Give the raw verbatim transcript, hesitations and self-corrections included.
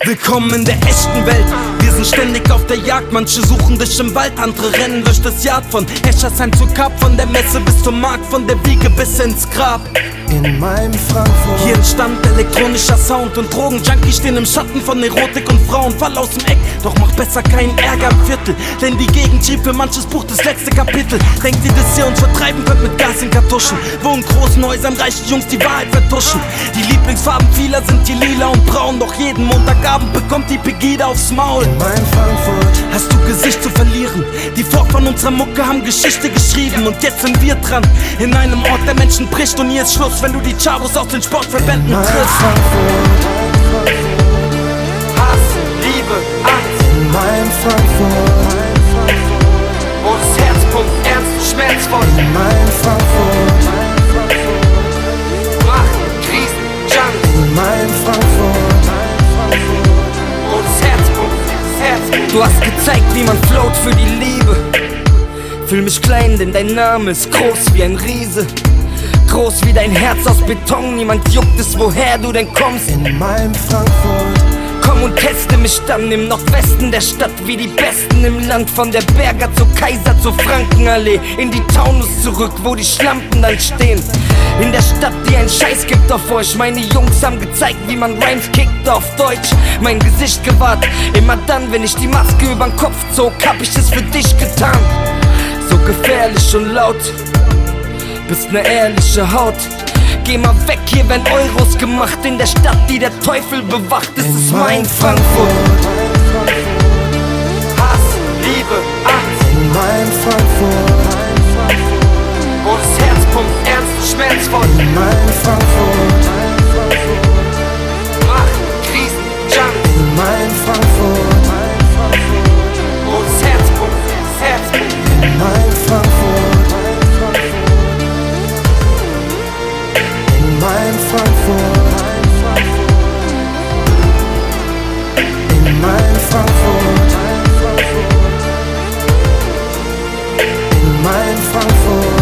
Willkommen in der echten Welt. Wir sind ständig auf der Jagd. Manche suchen dich im Wald, andere rennen durch das Yard. Von Eschersheim zu Kap, von der Messe bis zum Markt, von der Wiege bis ins Grab. In meinem Frankfurt Hier entstand elektronischer Sound und Drogenjunkies stehen im Schatten von Erotik und Frauen. Fall aus dem Eck, doch mach besser keinen Ärger im Viertel, denn die Gegend schrieb für manches Buch das letzte Kapitel. Denkt ihr, dass ihr uns vertreiben könnt mit Gas in Kartuschen, wo in großen Häusern reichen Jungs die Wahrheit vertuschen. Die Lieblingsfarben vieler sind die lila und braun, doch jeden Montagabend bekommt die Pegida aufs Maul. in meinem Frankfurt Hast du Gesicht zu verlieren? Die Vorfahren unserer Mucke haben Geschichte geschrieben und jetzt sind wir dran. In einem Ort, der Menschen bricht und hier ist Schluss, wenn du die Chavos aus den Sportverbänden in meinem triffst. Frankfurt Hass, Liebe, Angst, in meinem Frankfurt wo das Herz pumpt, ernst und schmerzvoll. in meinem Frankfurt Macht, Krisen, Junk, in meinem Frankfurt wo das Herz pumpt, das Herz pumpt. Du hast gezeigt, wie man float für die Liebe. Fühl mich klein, denn dein Name ist groß wie ein Riese. Groß wie dein Herz aus Beton, niemand juckt es, woher du denn kommst. in meinem Frankfurt Komm und teste mich dann im Nordwesten der Stadt wie die Besten im Land. Von der Berger zur Kaiser zur Frankenallee, in die Taunus zurück, wo die Schlampen dann stehen. In der Stadt, die einen Scheiß gibt auf euch. Meine Jungs haben gezeigt, wie man Rhymes kickt auf Deutsch. Mein Gesicht gewahrt, immer dann, wenn ich die Maske übern Kopf zog, hab ich es für dich getan. So gefährlich und laut, bist ne ehrliche Haut. Geh mal weg, hier werden Euros gemacht in der Stadt, die der Teufel bewacht. Es ist mein Frankfurt. Hass, Liebe, Angst, in meinem Frankfurt wo das Herz pumpt, ernst und schmerzvoll. in meinem Frankfurt Macht, Krisen, Junk, in meinem Frankfurt wo das Herz pumpt, das Herz pumpt. in meinem Frankfurt in meinem Frankfurt in meinem Frankfurt in meinem Frankfurt